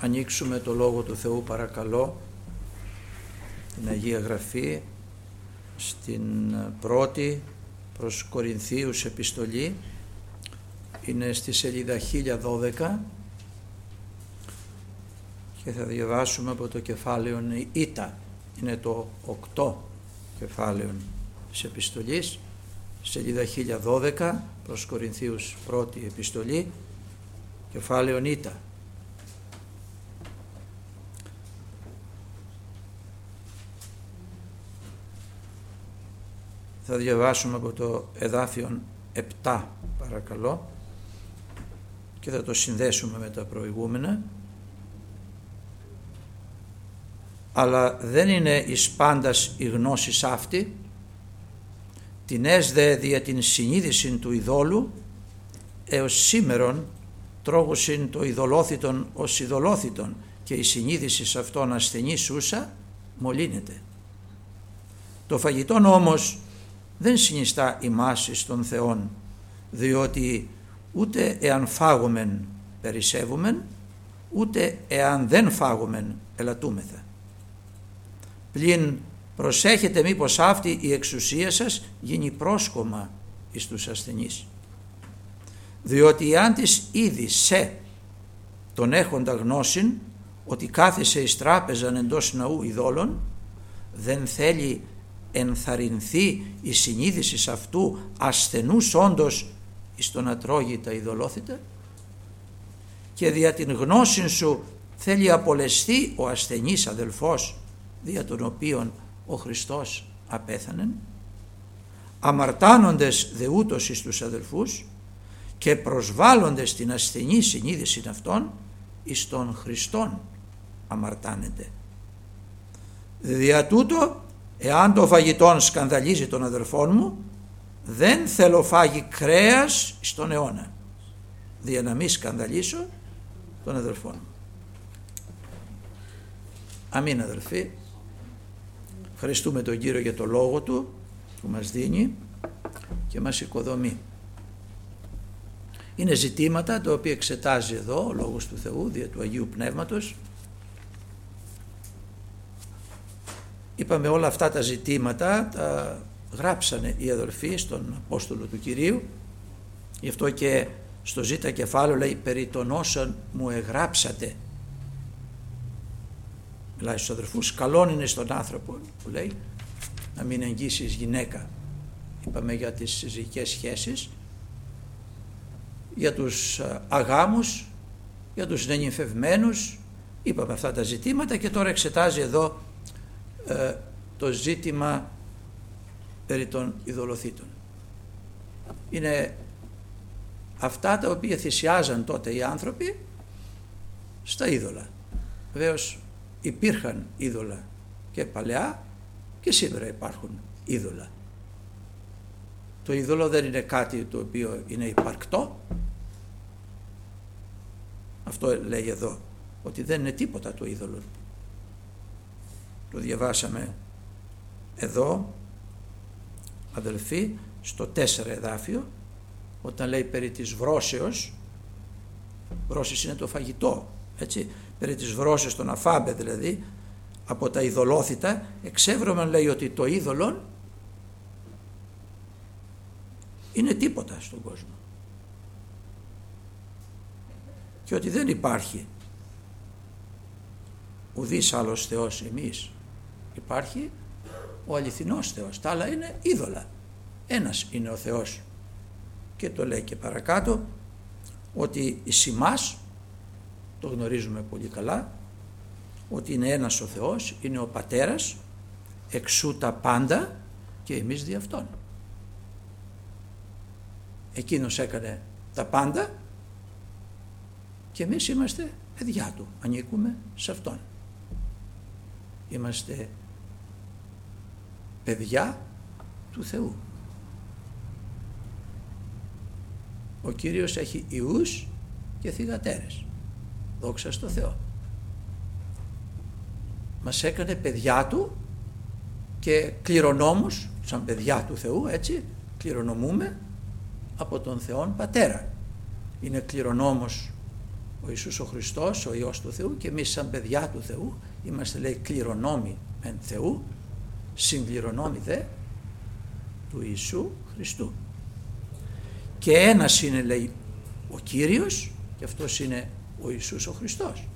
ανοίξουμε το Λόγο του Θεού, παρακαλώ, την Αγία Γραφή, στην πρώτη προς Κορινθίους επιστολή. Είναι στη σελίδα 1012 και θα διαβάσουμε από το κεφάλαιο Ήτα. Είναι το 8 κεφάλαιο της επιστολής, σελίδα 1012 προς Κορινθίους πρώτη επιστολή, κεφάλαιο Ήτα. Θα διαβάσουμε από το εδάφιο 7, παρακαλώ, και θα το συνδέσουμε με τα προηγούμενα. Αλλά δεν είναι εις πάντας η γνώση αυτή, την έσδε δια την συνείδηση του ειδόλου, έως σήμερον τρώγουσιν το ειδωλόθητον ως ειδωλόθητον, και η συνείδηση αυτόν ασθενή σούσα μολύνεται. Το φαγητόν όμως δεν συνιστά ημάς εις των Θεών, διότι ούτε εάν φάγομεν περισσεύομεν, ούτε εάν δεν φάγομεν ελαττούμεθα. Πλην προσέχετε μήπως αυτή η εξουσία σας γίνει πρόσκομα εις τους ασθενείς. Διότι εάν της ήδη σε τον έχοντα γνώσιν ότι κάθισε εις τράπεζαν εντός ναού ειδόλων, δεν θέλει ενθαρρυνθεί η συνείδηση αυτού ασθενούς όντως εις το να τρώγει τα ειδωλόθητα, και δια την γνώση σου θέλει απολεσθεί ο ασθενής αδελφός δια τον οποίον ο Χριστός απέθανεν, αμαρτάνοντες δε ούτως εις τους αδελφούς και προσβάλλοντες την ασθενή συνείδηση αυτών εις τον Χριστόν αμαρτάνεται. Δια τούτο, εάν το φαγητόν σκανδαλίζει τον αδελφόν μου, δεν θέλω φάγει κρέας στον αιώνα, δια να μην σκανδαλίσω τον αδελφόν μου. Αμήν, αδελφοί. Ευχαριστούμε τον Κύριο για το Λόγο Του που μας δίνει και μας οικοδομεί. Είναι ζητήματα τα οποία εξετάζει εδώ ο Λόγος του Θεού δια του Αγίου Πνεύματος. Είπαμε, όλα αυτά τα ζητήματα τα γράψανε οι αδελφοί στον Απόστολο του Κυρίου. Γι' αυτό και στο ζήτα κεφάλαιο λέει περί των όσων μου εγγράψατε. Μιλάει στους αδελφούς, καλόν είναι στον άνθρωπο, που λέει, να μην εγγύσεις γυναίκα. Είπαμε για τις συζυγικές σχέσεις, για τους αγάμους, για τους νενυμφευμένους. Είπαμε αυτά τα ζητήματα και τώρα εξετάζει εδώ το ζήτημα περί των ειδωλοθήτων. Είναι αυτά τα οποία θυσιάζαν τότε οι άνθρωποι στα είδωλα. Βεβαίως υπήρχαν είδωλα και παλαιά και σήμερα υπάρχουν είδωλα. Το είδωλο δεν είναι κάτι το οποίο είναι υπαρκτό. Αυτό λέει εδώ, ότι δεν είναι τίποτα το είδωλο. Το διαβάσαμε εδώ, αδελφοί, στο 4 εδάφιο, όταν λέει περί της βρώσεως. Βρώσης είναι το φαγητό, έτσι, περί της βρώσεως, τον αφάμπε δηλαδή, από τα ειδωλόθητα, εξεύρωμεν, λέει, ότι το είδωλον είναι τίποτα στον κόσμο και ότι δεν υπάρχει ουδής άλλος Θεός εμείς. Υπάρχει ο αληθινός Θεός, τα άλλα είναι είδωλα. Ένας είναι ο Θεός, και το λέει και παρακάτω ότι εις ημάς, το γνωρίζουμε πολύ καλά, ότι είναι ένας ο Θεός, είναι ο Πατέρας, εξού τα πάντα και εμείς δι' Αυτόν. Εκείνος έκανε τα πάντα και εμείς είμαστε παιδιά Του, ανήκουμε σε Αυτόν. Είμαστε παιδιά του Θεού. Ο Κύριος έχει ιούς και θυγατέρες. Δόξα στο Θεό. Μας έκανε παιδιά Του και κληρονόμους, σαν παιδιά του Θεού, έτσι, κληρονομούμε από τον Θεόν Πατέρα. Είναι κληρονόμος Ο Ιησούς ο Χριστός, ο Υιός του Θεού, και εμείς σαν παιδιά του Θεού είμαστε, λέει, κληρονόμοι εν Θεού, συγκληρονόμοι δε του Ιησού Χριστού. Και ένας είναι, λέει, ο Κύριος, και αυτός είναι ο Ιησούς ο Χριστός.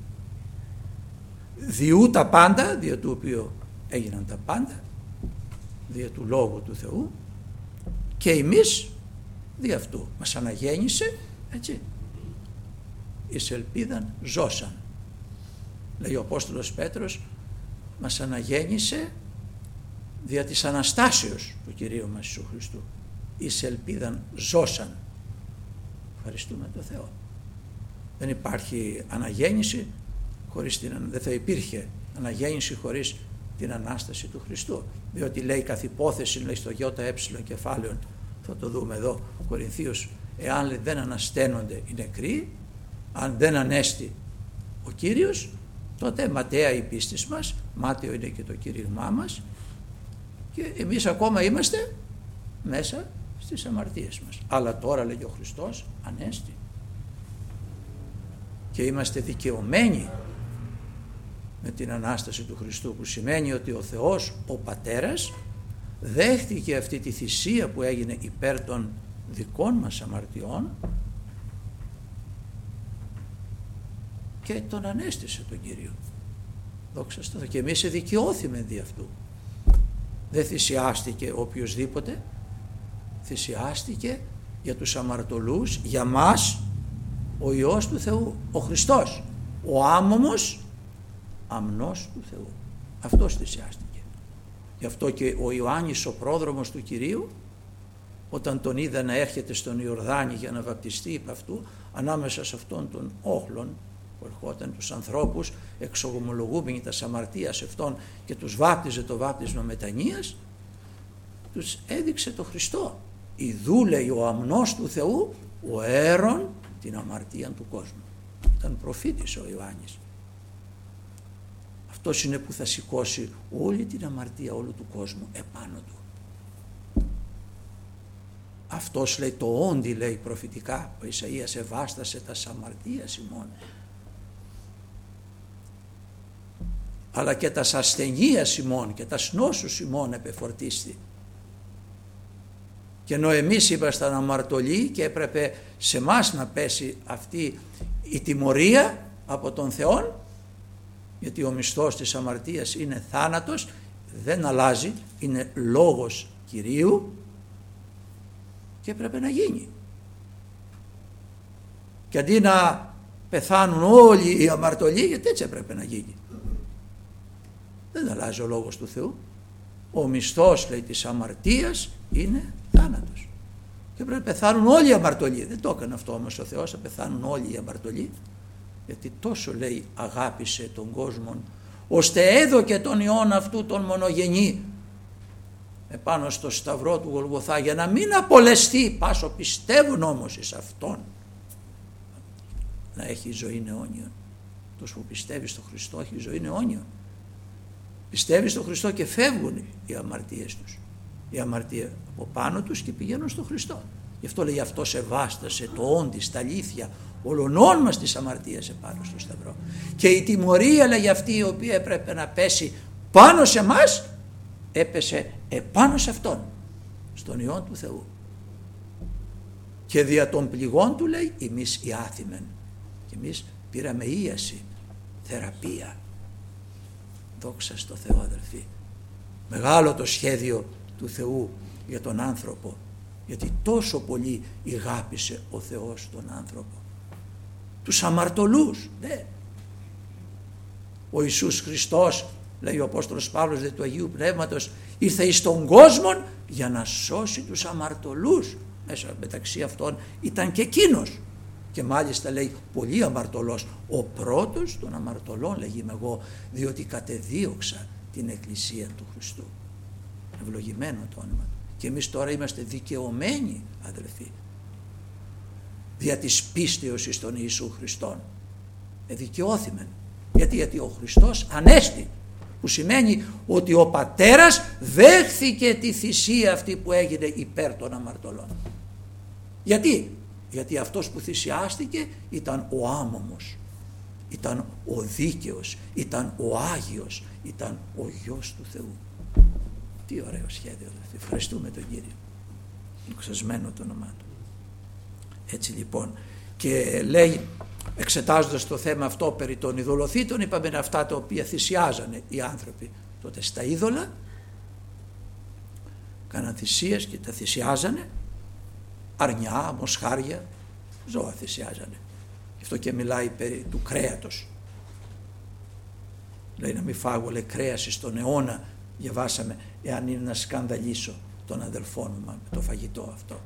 Διού τα πάντα, δια του οποίου έγιναν τα πάντα, δια του Λόγου του Θεού, και εμείς δι' αυτού μας αναγέννησε, έτσι, εις ελπίδαν ζώσαν. Λέει ο Απόστολος Πέτρος, μας αναγέννησε δια της Αναστάσεως του Κυρίου μας Ιησού Χριστού, εις ελπίδαν ζώσαν. Ευχαριστούμε τον Θεό. Δεν υπάρχει αναγέννηση χωρίς δεν θα υπήρχε αναγέννηση χωρίς την Ανάσταση του Χριστού, διότι λέει καθ' υπόθεση, λέει στο ΙΕ κεφάλαιο, θα το δούμε εδώ, Κορινθίους, εάν δεν ανασταίνονται οι νεκροί, αν δεν ανέστη ο Κύριος, τότε ματαία η πίστης μας, μάταιο είναι και το κήρυγμά μας, και εμείς ακόμα είμαστε μέσα στις αμαρτίες μας. Αλλά τώρα, λέγει ο Χριστός, ανέστη και είμαστε δικαιωμένοι με την Ανάσταση του Χριστού, που σημαίνει ότι ο Θεός, ο Πατέρας, δέχτηκε αυτή τη θυσία που έγινε υπέρ των δικών μας αμαρτιών και τον ανέστησε τον Κύριο. Δόξα τω Θεώ. Και εμείς δικαιώθημε δι' αυτού. Δεν θυσιάστηκε οποιοσδήποτε, θυσιάστηκε για τους αμαρτωλούς, για μας, ο Υιός του Θεού, ο Χριστός, ο άμωμος αμνός του Θεού. Αυτός θυσιάστηκε. Γι' αυτό και ο Ιωάννης, ο πρόδρομος του Κυρίου, όταν τον είδα να έρχεται στον Ιορδάνη για να βαπτιστεί, είπε αυτού, ανάμεσα σε αυτόν τον όχλον που ερχόταν τους ανθρώπους εξομολογούμενοι τα αμαρτίας αυτών και τους βάπτιζε το βάπτισμα μετανοίας, τους έδειξε το Χριστό. Ιδού, λέει, ο αμνός του Θεού, ο αίρον την αμαρτία του κόσμου. Ήταν προφήτης ο Ιωάννης. Αυτός είναι που θα σηκώσει όλη την αμαρτία όλου του κόσμου επάνω του. Αυτός, λέει, το όντι, λέει προφητικά, ο Ισαΐας, ευάστασε τα αμαρτίας ημών, αλλά και τα ασθενείας ημών και τα νόσους ημών επεφορτίστη. Και ενώ εμείς ήμασταν αμαρτωλοί και έπρεπε σε μας να πέσει αυτή η τιμωρία από τον Θεό, γιατί ο μισθός της αμαρτίας είναι θάνατος, δεν αλλάζει, είναι λόγος Κυρίου και έπρεπε να γίνει. Και αντί να πεθάνουν όλοι οι αμαρτωλοί, γιατί έτσι έπρεπε να γίνει. Δεν αλλάζει ο λόγος του Θεού. Ο μισθός, λέει, της αμαρτίας είναι θάνατος. Και πρέπει να πεθάνουν όλοι οι αμαρτωλοί. Δεν το έκανε αυτό όμως ο Θεός, θα πεθάνουν όλοι οι αμαρτωλοί. Γιατί τόσο, λέει, αγάπησε τον κόσμο, ώστε έδωκε τον Υιόν αυτού τον μονογενή επάνω στο σταυρό του Γολγοθά, για να μην απολεστεί, πάσο πιστεύουν όμως εις αυτόν, να έχει ζωή αιώνια. Τόσο που πιστεύει στο Χριστό έχει ζωή αιώνια. Πιστεύει στο Χριστό και φεύγουν οι αμαρτίες τους, η αμαρτία από πάνω τους, και πηγαίνουν στο Χριστό. Γι' αυτό, λέει, αυτός ευάστασε το όντι στα αλήθεια όλων μας τις αμαρτίες επάνω στο σταυρό. Και η τιμωρία, λέει, αυτή η οποία έπρεπε να πέσει πάνω σε μας, έπεσε επάνω σε αυτόν, στον Υιόν του Θεού. Και δια των πληγών του, λέει, εμείς οι άθημεν. Και εμείς πήραμε ίαση, θεραπεία. Δόξα στο Θεό, αδελφοί. Μεγάλο το σχέδιο του Θεού για τον άνθρωπο, γιατί τόσο πολύ ηγάπησε ο Θεός τον άνθρωπο. Τους αμαρτωλούς, ναι. Ο Ιησούς Χριστός, λέει ο Απόστολος Παύλος δι' του Αγίου Πνεύματος, ήρθε εις τον κόσμο για να σώσει τους αμαρτωλούς. Μέσα μεταξύ αυτών ήταν και εκείνος. Και μάλιστα, λέει, πολύ αμαρτωλός. Ο πρώτος των αμαρτωλών, λέγείμαι εγώ, διότι κατεδίωξα την Εκκλησία του Χριστού. Ευλογημένο το όνομα. Και εμείς τώρα είμαστε δικαιωμένοι, αδελφοί, δια της πίστεως εις τον Ιησού Χριστόν. Δικαιώθημεν. Γιατί ο Χριστός ανέστη, που σημαίνει ότι ο Πατέρας δέχθηκε τη θυσία αυτή που έγινε υπέρ των αμαρτωλών. Γιατί? Γιατί αυτός που θυσιάστηκε ήταν ο άμωμος, ήταν ο δίκαιος, ήταν ο Άγιος, ήταν ο Υιός του Θεού. Τι ωραίο σχέδιο. Ευχαριστούμε τον Κύριο. Εξασμένο το όνομά του. Έτσι λοιπόν, και λέει, εξετάζοντας το θέμα αυτό περί των ειδωλοθήτων, είπαμε είναι αυτά τα οποία θυσιάζανε οι άνθρωποι τότε στα είδωλα, κάναν θυσίες και τα θυσιάζανε, αρνιά, μοσχάρια, ζώα θυσιάζανε. Γι' αυτό και μιλάει περί του κρέατος. Λέει να μην φάγω, λέει, κρέας στον αιώνα, διαβάσαμε, εάν είναι να σκανδαλίσω τον αδελφό μου με το φαγητό αυτό.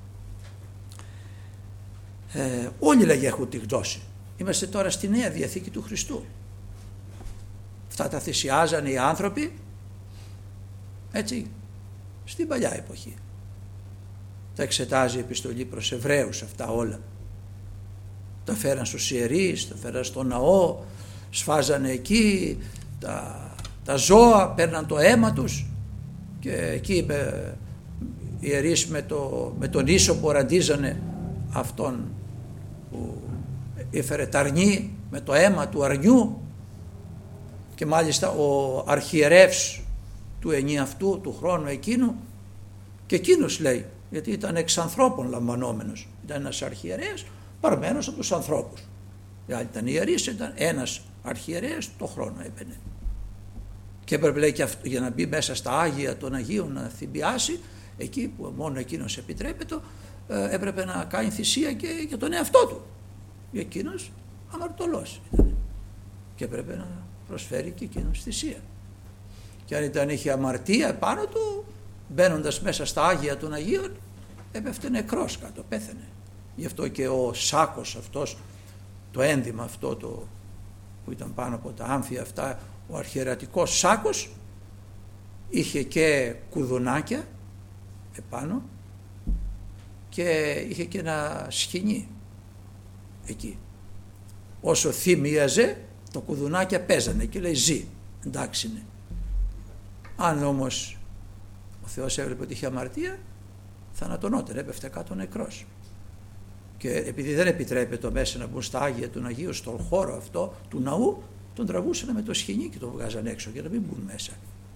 Όλοι, λέγει, έχουν τη γνώση. Είμαστε τώρα στη Νέα Διαθήκη του Χριστού. Αυτά τα θυσιάζανε οι άνθρωποι, έτσι, στην παλιά εποχή. Τα εξετάζει η επιστολή προς Εβραίους αυτά όλα. Τα φέραν στους ιερείς, τα φέραν στο ναό, σφάζανε εκεί τα ζώα, παίρναν το αίμα τους και εκεί οι ιερείς με τον ίσωπο ραντίζανε αυτόν που έφερε τα αρνί με το αίμα του αρνιού, και μάλιστα ο αρχιερεύς του ενιαυτού του χρόνου εκείνου, και εκείνος, λέει, γιατί ήταν εξ ανθρώπων λαμβανόμενος, ήταν ένας αρχιερέας παρμένος από τους ανθρώπους. Δηλαδή ήταν ιερείς, ήταν ένας αρχιερέας το χρόνο έμπαινε. Και έπρεπε, λέει, και αυτό, για να μπει μέσα στα Άγια των Αγίων να θυμπιάσει, εκεί που μόνο εκείνος επιτρέπεται, έπρεπε να κάνει θυσία και για τον εαυτό του. Εκείνος αμαρτωλός ήταν και έπρεπε να προσφέρει και εκείνος θυσία. Και αν είχε αμαρτία επάνω του, μπαίνοντας μέσα στα Άγια των Αγίων, έπεφτε νεκρός κάτω, πέθανε. Γι' αυτό και ο σάκος αυτός, το ένδυμα αυτό που ήταν πάνω από τα άμφια αυτά, ο αρχιερατικός σάκος, είχε και κουδουνάκια επάνω και είχε και ένα σκοινί εκεί. Όσο θύμιαζε, το κουδουνάκια παίζανε και λέει ζει, εντάξει είναι. Αν όμως ο Θεός έβλεπε ότι είχε αμαρτία, θανατωνόταν, έπεφτε κάτω νεκρός. Και επειδή δεν επιτρέπεται μέσα να μπουν στα Άγια των Αγίων, στον χώρο αυτό του ναού, τον τραβούσαν με το σκοινί και τον βγάζαν έξω για να μην μπουν μέσα.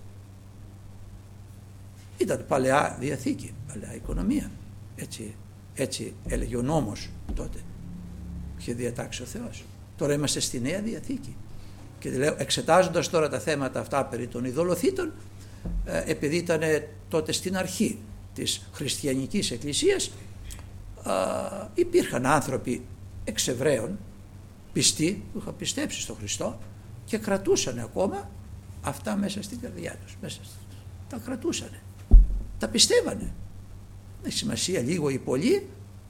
Ήταν παλαιά Διαθήκη, παλαιά οικονομία. Έτσι έλεγε ο νόμος τότε. Είχε διατάξει ο Θεός. Τώρα είμαστε στη Νέα Διαθήκη. Και λέω, εξετάζοντας τώρα τα θέματα αυτά περί των ειδωλοθήτων, επειδή ήταν τότε στην αρχή της χριστιανικής εκκλησίας, υπήρχαν άνθρωποι εξ Εβραίων πιστοί που είχαν πιστέψει στον Χριστό και κρατούσαν ακόμα αυτά μέσα στην καρδιά τους. Τα κρατούσανε, τα πιστεύανε. Δεν έχει σημασία λίγο ή πολύ.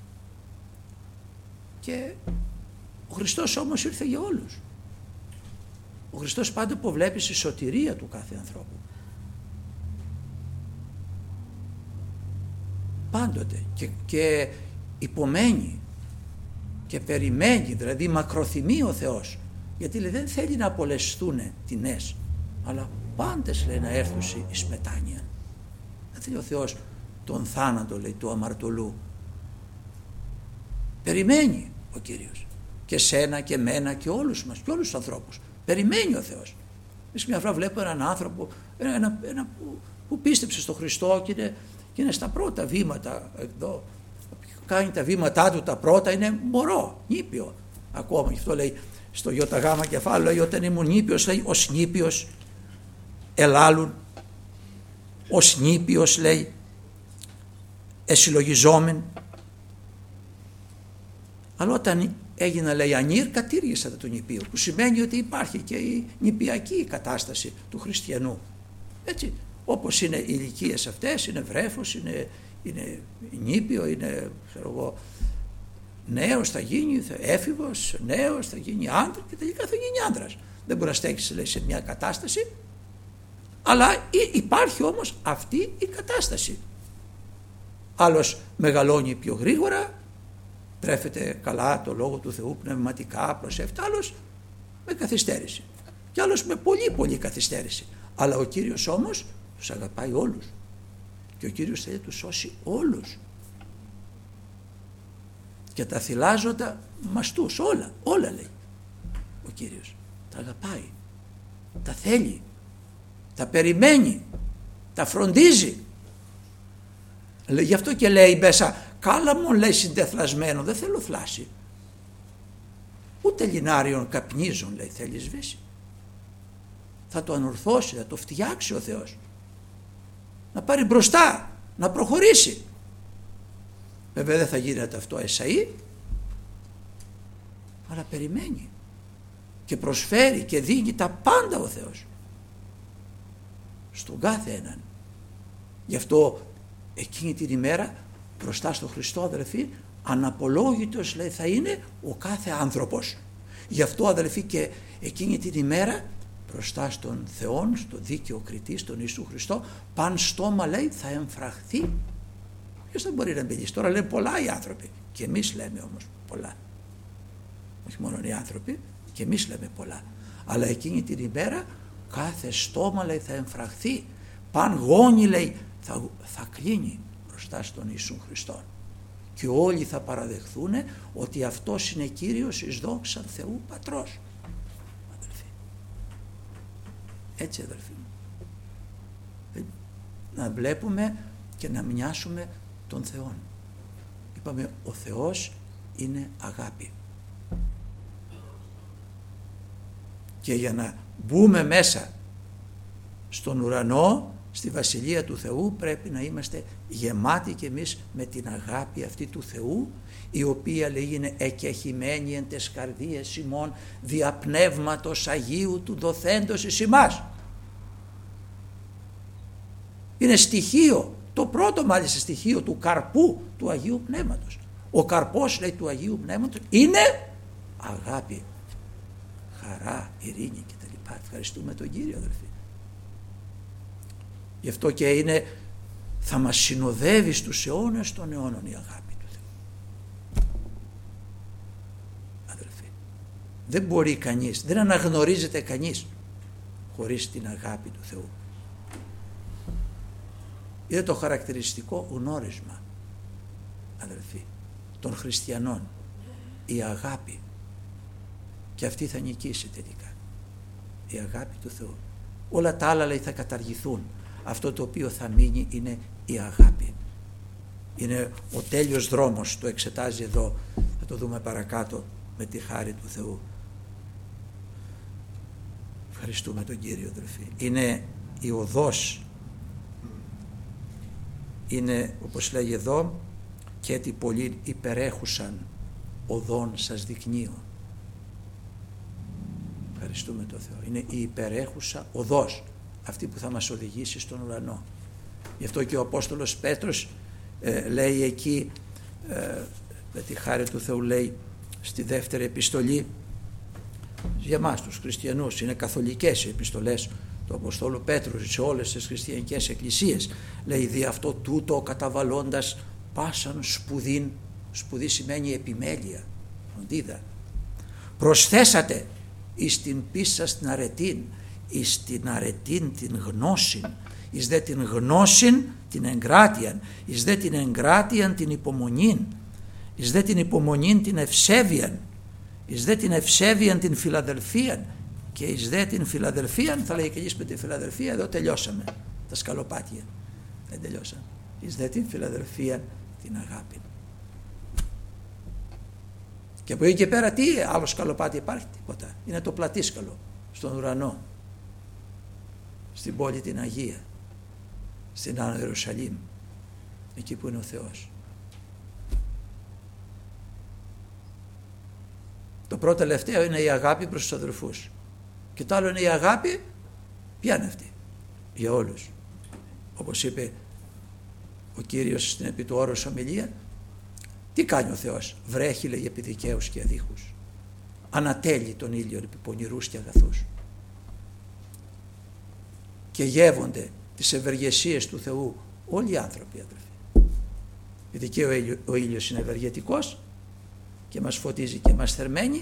Και ο Χριστός όμως ήρθε για όλους. Ο Χριστός πάντα αποβλέπει στη σωτηρία του κάθε ανθρώπου. Πάντοτε και υπομένει και περιμένει, δηλαδή μακροθυμεί ο Θεός, γιατί λέει, δεν θέλει να απολεσθούν τινές, αλλά πάντες, λέει, να έρθουν εις μετάνοια. Δεν θέλει ο Θεός τον θάνατο, λέει, του αμαρτωλού. Περιμένει ο Κύριος και σένα και μένα και όλους μας και όλους τους ανθρώπους. Περιμένει ο Θεός. Εμείς μια φορά βλέπω έναν άνθρωπο που πίστεψε στον Χριστό και είναι στα πρώτα βήματα εδώ, κάνει τα βήματά του τα πρώτα, είναι μωρό, νήπιο ακόμα. Γι' αυτό λέει στο ΙΓ κεφάλαιο, λέει, όταν ήμουν νήπιος, λέει, ως νήπιος ελάλουν, ως νήπιος, λέει, εσυλλογιζόμεν. Αλλά όταν έγινα, λέει, ανήρ, κατήργησα το νηπίο, που σημαίνει ότι υπάρχει και η νηπιακή κατάσταση του χριστιανού. Έτσι, όπως είναι οι ηλικίες αυτές, είναι βρέφος, είναι νήπιο, είναι, ξέρω εγώ, νέος θα γίνει, έφηβος, νέος θα γίνει άντρα και τελικά θα γίνει άντρας. Δεν μπορεί να στέκεις, λέει, σε μια κατάσταση, αλλά υπάρχει όμως αυτή η κατάσταση. Άλλος μεγαλώνει πιο γρήγορα, τρέφεται καλά το Λόγο του Θεού πνευματικά, προσεύχεται, άλλος με καθυστέρηση και άλλος με πολύ πολύ καθυστέρηση. Αλλά ο Κύριος όμως τους αγαπάει όλους και ο Κύριος θέλει να τους σώσει όλους. και τα θυλάζοντα μαστούς, όλα λέει ο Κύριος. Τα αγαπάει, τα θέλει, τα περιμένει, τα φροντίζει. Γι' αυτό και λέει μέσα, κάλα μου λέει συντεθλασμένο, δεν θέλω θλάση. Ούτε λινάριον καπνίζων λέει θέλει σβήσει. Θα το ανορθώσει, θα το φτιάξει ο Θεός. Να πάρει μπροστά, να προχωρήσει. Βέβαια δεν θα γίνεται αυτό εσαΐ, αλλά περιμένει και προσφέρει και δίνει τα πάντα ο Θεός στον κάθε έναν. Γι' αυτό εκείνη την ημέρα μπροστά στο Χριστό, αδελφοί, αναπολόγητος λέει θα είναι ο κάθε άνθρωπος. Γι' αυτό, αδελφοί, και εκείνη την ημέρα μπροστά στον Θεόν, στον δίκαιο κριτή, στον Ιησού Χριστό, παν στόμα λέει θα εμφραχθεί. Ποιος δεν μπορεί να μιλήσει? Τώρα λένε πολλά οι άνθρωποι και εμείς λέμε όμως πολλά. Όχι μόνο οι άνθρωποι, και εμείς λέμε πολλά. Αλλά εκείνη την ημέρα κάθε στόμα λέει θα εμφραχθεί. Παν γόνι λέει θα κλείνει μπροστά στον Ιησού Χριστό. Και όλοι θα παραδεχθούν ότι αυτός είναι Κύριος εις δόξαν Θεού Πατρός. Αδελφοί. Έτσι, αδελφοί μου. Να βλέπουμε και να μοιάσουμε τον Θεόν. Είπαμε ο Θεός είναι αγάπη. Και για να μπούμε μέσα στον ουρανό, στη Βασιλεία του Θεού, πρέπει να είμαστε γεμάτοι κι εμείς με την αγάπη αυτή του Θεού, η οποία λέει είναι εκεχημένη εν τες καρδίες ημών δια πνεύματος Αγίου του δοθέντος εις ημάς. Είναι στοιχείο, το πρώτο μάλιστα στοιχείο του καρπού του Αγίου Πνεύματος. Ο καρπός λέει του Αγίου Πνεύματος είναι αγάπη, χαρά, ειρήνη κτλ. Ευχαριστούμε τον Κύριο, αδελφοί. Γι' αυτό και είναι, θα μας συνοδεύει στους αιώνες των αιώνων η αγάπη του Θεού. Αδελφοί, δεν μπορεί κανείς, δεν αναγνωρίζεται κανείς χωρίς την αγάπη του Θεού. Είναι το χαρακτηριστικό γνώρισμα, αδελφοί, των χριστιανών, η αγάπη. Και αυτή θα νικήσει τελικά, η αγάπη του Θεού. Όλα τα άλλα λέει θα καταργηθούν. Αυτό το οποίο θα μείνει είναι η αγάπη. Είναι ο τέλειος δρόμος, το εξετάζει εδώ, θα το δούμε παρακάτω με τη χάρη του Θεού. Ευχαριστούμε τον Κύριο, αδελφοί. Είναι η οδός, είναι όπως λέγει εδώ, και έτσι πολύ υπερέχουσαν οδόν σας δεικνύω. Ευχαριστούμε τον Θεό. Είναι η υπερέχουσα οδός, αυτή που θα μας οδηγήσει στον ουρανό. Γι' αυτό και ο Απόστολος Πέτρος λέει εκεί, με τη χάρη του Θεού λέει στη δεύτερη επιστολή, για εμάς τους χριστιανούς, είναι καθολικές οι επιστολές του Αποστόλου Πέτρου σε όλες τις χριστιανικές εκκλησίες, λέει δι' αυτό τούτο καταβαλλώντας πάσαν σπουδήν, σπουδή σημαίνει επιμέλεια, φροντίδα, προσθέσατε εις την πίσσα στην αρετήν, εις την αρετήν την γνώσιν, εις δε την γνώσιν την εγκράτειαν, εις δε την εγκράτειαν την υπομονήν, εις δε την υπομονήν την ευσέβειαν, εις δε την ευσέβειαν την φιλαδελφίαν, και εις δε την φιλαδελφίαν, θα λέει και εσείς με τη φιλαδελφία, εδώ τελειώσαμε τα σκαλοπάτια, δεν τελειώσαμε, εις δε την φιλαδελφίαν την αγάπη. Και από εκεί και πέρα τι άλλο σκαλοπάτι υπάρχει? Τίποτα. Είναι το πλατήσκαλο στον ουρανό, στην πόλη την Αγία, στην Άνω Ιερουσαλήμ, εκεί που είναι ο Θεός. Το πρώτο τελευταίο είναι η αγάπη προς τους αδελφούς, και το άλλο είναι η αγάπη, ποια είναι αυτή? Για όλους. Όπως είπε ο Κύριος στην επί του όρους ομιλία, τι κάνει ο Θεός? Βρέχει, λέει, επί δικαίους και αδίχους, ανατέλει τον ήλιο επί πονηρούς και αγαθούς, και γεύονται τις ευεργεσίες του Θεού όλοι οι άνθρωποι, αδελφοί. Επειδή και ο ήλιος είναι ευεργετικός και μας φωτίζει και μας θερμαίνει,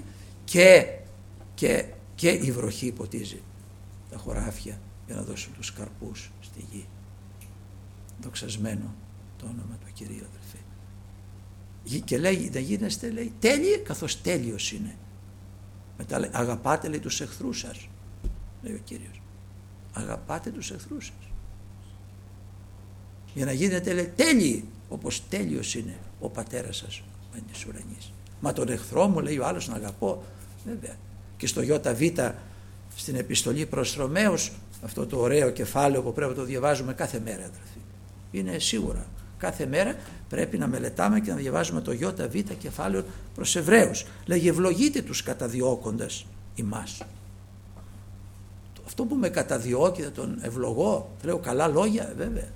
και η βροχή ποτίζει τα χωράφια για να δώσουν τους καρπούς στη γη. Δοξασμένο το όνομα του Κυρίου, αδελφοί. Και λέει να γίνεστε, λέει, τέλειοι καθώς τέλειος είναι. Μετά λέει, αγαπάτε, λέει, τους εχθρούς σας, λέει ο Κύριος. Αγαπάτε τους εχθρούς σας. Για να γίνετε, λέει, τέλειοι όπως τέλειος είναι ο πατέρας σας εν της ουρανής. Μα τον εχθρό μου, λέει ο άλλος, να αγαπώ. Βέβαια. Και στο ΙΒ, στην επιστολή προς Ρωμαίους, αυτό το ωραίο κεφάλαιο που πρέπει να το διαβάζουμε κάθε μέρα, αδερφοί. Είναι σίγουρα. Κάθε μέρα πρέπει να μελετάμε και να διαβάζουμε το ΙΒ κεφάλαιο προς Εβραίους. Λέγει, ευλογείτε τους καταδιώκοντας ημάς. Αυτό που με καταδιώκει θα τον ευλογώ, θα λέω καλά λόγια, βέβαια.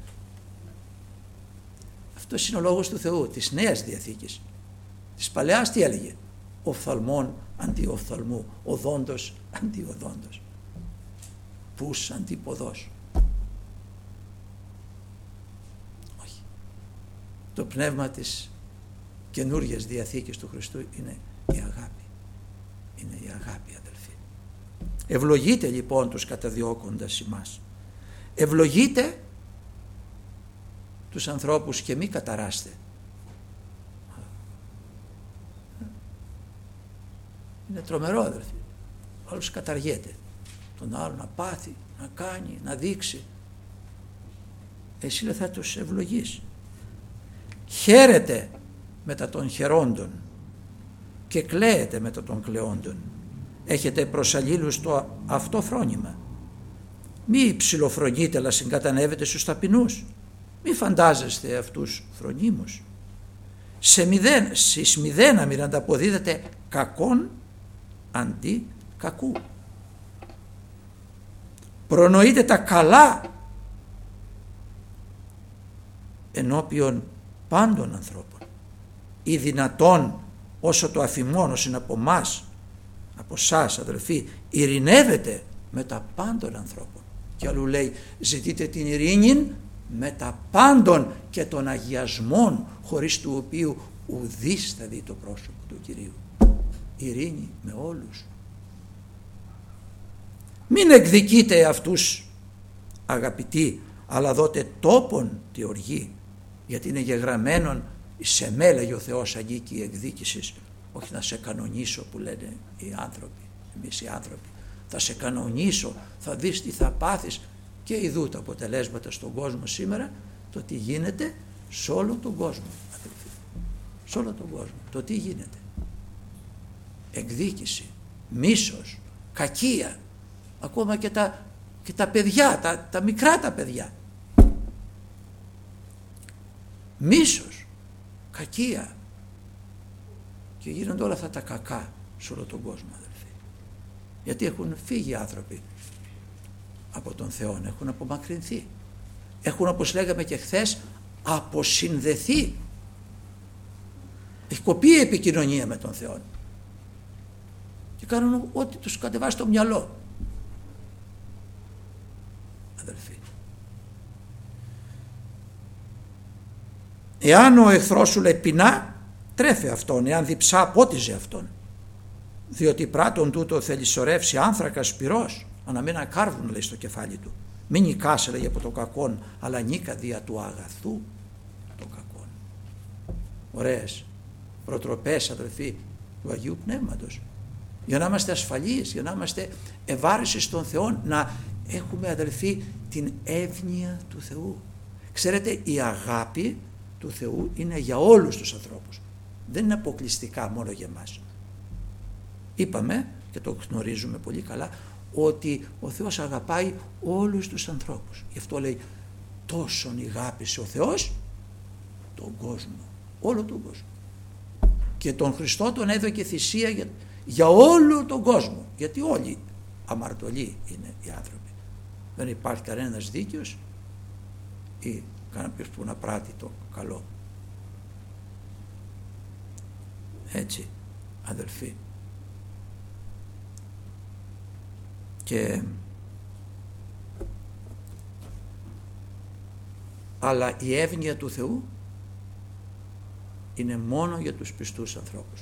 Αυτός είναι ο λόγος του Θεού, της Νέας Διαθήκης. Της Παλαιάς τι έλεγε? Οφθαλμών αντί οφθαλμού, οδόντος αντί οδόντος, πους αντί ποδός. Όχι. Το πνεύμα της καινούργιας Διαθήκης του Χριστού είναι η αγάπη. Είναι η αγάπη, αδελφοί. Ευλογείτε λοιπόν τους καταδιώκοντας ημάς. Ευλογείτε τους ανθρώπους και μη καταράστε. Είναι τρομερό, αδελφοί. Ο άλλος καταργέται. Τον άλλο να πάθει, να κάνει, να δείξει. Εσύ λέει θα τους ευλογείς. Χαίρετε μετά των χαιρόντων και κλαίετε μετά των κλαιόντων. Έχετε προς αλλήλους το αυτό φρόνημα. Μη ψιλοφρονείτε αλλά συγκατανεύετε στους ταπεινούς. Μη φαντάζεστε αυτούς φρονίμους. Στις μηδένα μην ανταποδίδετε κακόν αντί κακού. Προνοείτε τα καλά ενώπιον πάντων ανθρώπων, ή δυνατόν όσο το αφημώνος είναι από μας, από σας αδελφοί, ειρηνεύετε με τα πάντων ανθρώπων. Και αλλού λέει ζητείτε την ειρήνη με τα πάντων και των αγιασμών, χωρίς του οποίου ουδής θα δει το πρόσωπο του Κυρίου. Ειρήνη με όλους. Μην εκδικείτε αυτούς αγαπητοί, αλλά δώτε τόπον τη οργή, γιατί είναι γεγραμμένον σε με, λέγει ο Θεός, αγγίκη η εκδίκησης, όχι να σε κανονίσω που λένε οι άνθρωποι, εμείς οι άνθρωποι. Θα σε κανονίσω, θα δεις τι θα πάθεις, και ειδού τα αποτελέσματα στον κόσμο σήμερα, το τι γίνεται σε όλο τον κόσμο, αδελφοί. Σε όλο τον κόσμο, το τι γίνεται. Εκδίκηση, μίσος, κακία, ακόμα και τα παιδιά, τα μικρά τα παιδιά. Μίσος, κακία, και γίνονται όλα αυτά τα κακά σε όλο τον κόσμο, αδελφοί. Γιατί έχουν φύγει οι άνθρωποι από τον Θεό, έχουν απομακρυνθεί, έχουν, όπως λέγαμε και χθες, αποσυνδεθεί. Έχει κοπεί η επικοινωνία με τον Θεό και κάνουν ό,τι τους κατεβάσει το μυαλό, αδελφοί. Εάν ο εχθρός σου λέει πεινά, τρέφε αυτόν, εάν διψά πότιζε αυτόν, διότι πράττον τούτο θέλει σωρεύσει άνθρακα σπυρός, αναμένα κάρβουν, λέει, στο κεφάλι του. Μην νικάσε, λέει, από το κακόν, αλλά νίκα δια του αγαθού το κακόν. Ωραίες προτροπές, αδελφοί, του Αγίου Πνεύματος, για να είμαστε ασφαλείς, για να είμαστε ευάρεσοι στον Θεό, να έχουμε, αδελφοί, την εύνοια του Θεού. Ξέρετε, η αγάπη του Θεού είναι για όλους τους ανθρώπους, δεν είναι αποκλειστικά μόνο για εμάς. Είπαμε, και το γνωρίζουμε πολύ καλά, ότι ο Θεός αγαπάει όλους τους ανθρώπους. Γι' αυτό λέει τόσον αγάπησε ο Θεός τον κόσμο, όλο τον κόσμο, και τον Χριστό τον έδωκε θυσία για όλο τον κόσμο, γιατί όλοι αμαρτωλοί είναι οι άνθρωποι. Δεν υπάρχει κανένας δίκαιος ή κανένας που να πράττει το καλό. Έτσι, αδελφοί. Αλλά η εύνοια του Θεού είναι μόνο για τους πιστούς ανθρώπους.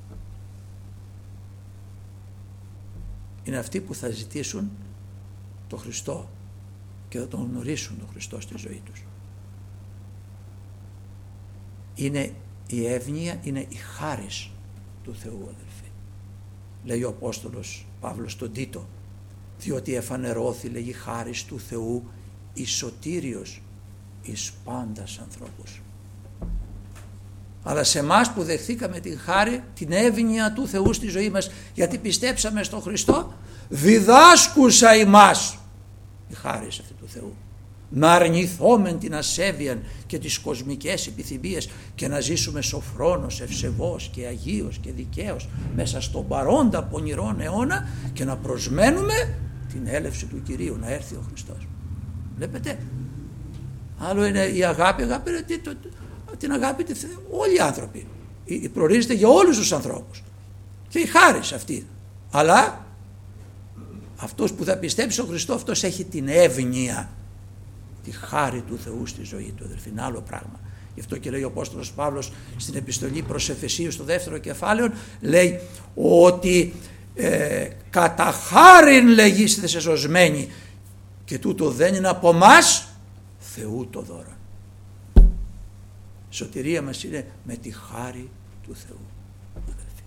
Είναι αυτοί που θα ζητήσουν τον Χριστό και θα τον γνωρίσουν τον Χριστό στη ζωή τους. Είναι Η εύνοια είναι η χάρις του Θεού, αδελφοί. Λέει ο Απόστολος Παύλος στον Τίτο, διότι εφανερώθη, λέγει, χάρις του Θεού εις σωτήριος εις πάντας ανθρώπους. Αλλά σε εμάς που δεχθήκαμε την χάρη, την εύνοια του Θεού στη ζωή μας, γιατί πιστέψαμε στον Χριστό, διδάσκουσα ημάς η χάρις αυτή του Θεού. Να αρνηθόμεν την ασέβεια και τις κοσμικές επιθυμίες και να ζήσουμε σοφρόνος, ευσεβός και αγίος και δικαίος μέσα στον παρόντα πονηρόν αιώνα και να προσμένουμε την έλευση του Κυρίου, να έρθει ο Χριστός. Βλέπετε, άλλο είναι η αγάπη, την αγάπη όλοι οι άνθρωποι, προορίζεται για όλους τους ανθρώπους και η χάρις αυτή, αλλά αυτός που θα πιστέψει στον Χριστό, αυτός έχει την εύνοια, τη χάρη του Θεού στη ζωή του, αδελφοί. Είναι άλλο πράγμα. Γι' αυτό και λέει ο Απόστολος Παύλος στην επιστολή προς Εφεσίους στο 2ο κεφάλαιο, λέει ότι κατά χάριν λέγεστε σε σωσμένοι και τούτο δεν είναι από μας, Θεού το δώρο. Η σωτηρία μας είναι με τη χάρη του Θεού, αδελφοί.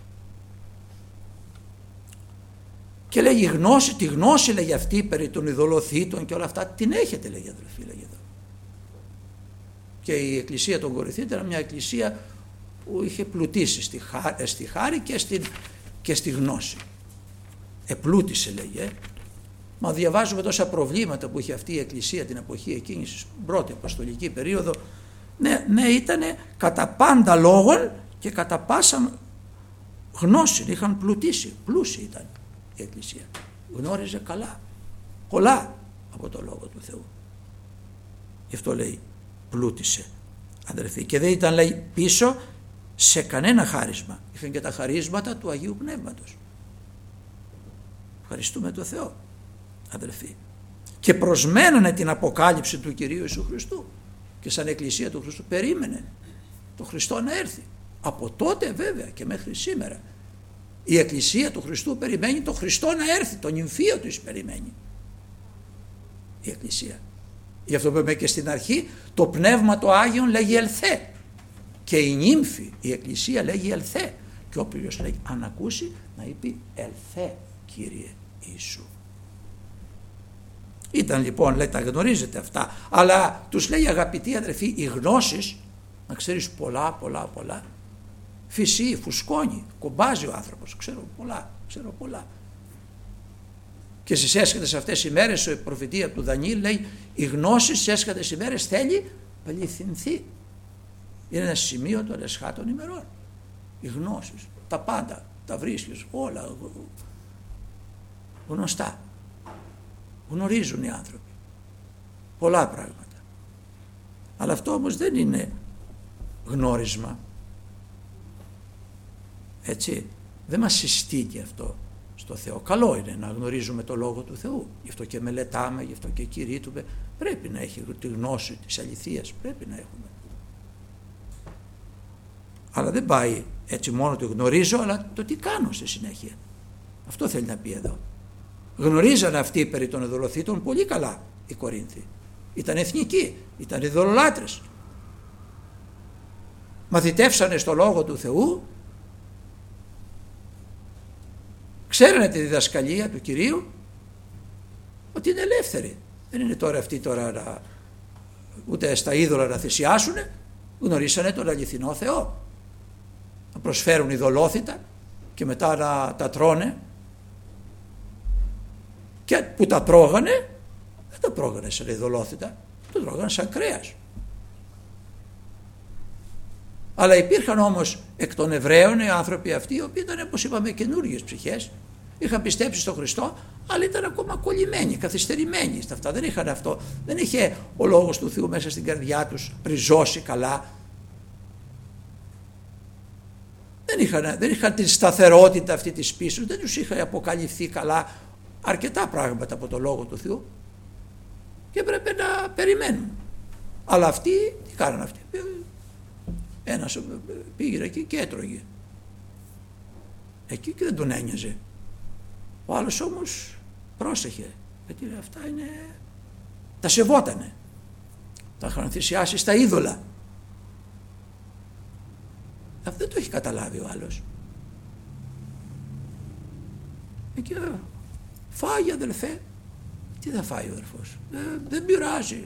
Και λέγει γνώση, τη γνώση, λέγει, αυτή περί των ειδωλοθήτων και όλα αυτά την έχετε, λέγει, αδελφοί, λέγει εδώ. Και η εκκλησία των Κορινθίων ήταν μια εκκλησία που είχε πλουτίσει στη χάρη και στη γνώση. Επλούτησε, λέγει. Μα διαβάζουμε τόσα προβλήματα που είχε αυτή η εκκλησία την εποχή εκείνη, στην πρώτη αποστολική περίοδο. Ναι, ήταν κατά πάντα λόγων και κατά πάσα γνώση, είχαν πλουτίσει, πλούσιοι ήταν η εκκλησία. Γνώριζε καλά, πολλά από το Λόγο του Θεού. Γι' αυτό λέει πλούτησε, αδελφοί, και δεν ήταν, λέει, πίσω σε κανένα χάρισμα. Είχαν και τα χαρίσματα του Αγίου Πνεύματος. Ευχαριστούμε τον Θεό, αδελφοί. Και προσμένανε την αποκάλυψη του Κυρίου Ιησού Χριστού και σαν εκκλησία του Χριστού περίμενε το Χριστό να έρθει. Από τότε βέβαια και μέχρι σήμερα η εκκλησία του Χριστού περιμένει το Χριστό να έρθει, τον νυμφίο του περιμένει η εκκλησία. Γι' αυτό που είπαμε και στην αρχή, το Πνεύμα το Άγιον λέγει ελθέ και η νύμφη, η εκκλησία, λέγει ελθέ, και όποιος λέει αν ακούσει να είπε ελθέ Κύριε Ιησού. Ήταν λοιπόν, λέει, τα γνωρίζετε αυτά, αλλά τους λέει, αγαπητοί αδερφοί, οι γνώσεις, να ξέρεις πολλά, φυσεί, φουσκώνει, κομπάζει ο άνθρωπος, ξέρω πολλά. Και στις έσχατες αυτές οι μέρες, η προφητεία του Δανιήλ λέει, η γνώση στις έσχατες ημέρες θέλει παληθυνθεί. Είναι ένα σημείο των εσχάτων ημερών. Οι γνώσεις, τα πάντα, τα βρίσκεις, όλα γνωστά. Γνωρίζουν οι άνθρωποι πολλά πράγματα. Αλλά αυτό όμως δεν είναι γνώρισμα. Έτσι, δεν μας συστήνει αυτό στο Θεό. Καλό είναι να γνωρίζουμε το Λόγο του Θεού. Γι' αυτό και μελετάμε, γι' αυτό και κηρύττουμε. Πρέπει να έχει τη γνώση της αληθείας, πρέπει να έχουμε. Αλλά δεν πάει έτσι μόνο το γνωρίζω, αλλά το τι κάνω στη συνέχεια. Αυτό θέλει να πει εδώ. Γνωρίζανε αυτοί περί των ειδωλοθήτων πολύ καλά οι Κορίνθοι. Ήταν εθνικοί, ήταν ειδωλολάτρες. Μαθητεύσανε στο Λόγο του Θεού, ξέρανε τη διδασκαλία του Κυρίου, ότι είναι ελεύθεροι. Δεν είναι τώρα αυτοί ούτε στα είδωλα να θυσιάσουν, γνωρίσανε τον αληθινό Θεό. Να προσφέρουν ειδωλόθητα και μετά να τα τρώνε, και που τα τρώγανε, δεν τα τρώγανε σαν ειδωλόθητα, τα τρώγανε σαν κρέας. Αλλά υπήρχαν όμως εκ των Εβραίων οι άνθρωποι αυτοί, οι οποίοι ήταν, όπως είπαμε, καινούργιες ψυχές, είχαν πιστέψει στον Χριστό, αλλά ήταν ακόμα κολλημένοι, καθυστερημένοι στα αυτά. Δεν είχαν αυτό, δεν είχε ο Λόγος του Θεού μέσα στην καρδιά τους ριζώσει καλά. Δεν είχαν την σταθερότητα αυτή της πίστης, δεν τους είχε αποκαλυφθεί καλά αρκετά πράγματα από το Λόγο του Θεού και έπρεπε να περιμένουν. Αλλά αυτοί, τι κάνανε αυτοί? Ένας πήγε εκεί και έτρωγε εκεί και δεν τον ένοιαζε. Ο άλλος όμως πρόσεχε, γιατί αυτά είναι, τα σεβότανε, τα είχαν θυσιάσει στα είδωλα. Αυτό δεν το έχει καταλάβει ο άλλος. Και φάγει αδελφέ. Τι θα φάει ο αδελφός? Δεν πειράζει.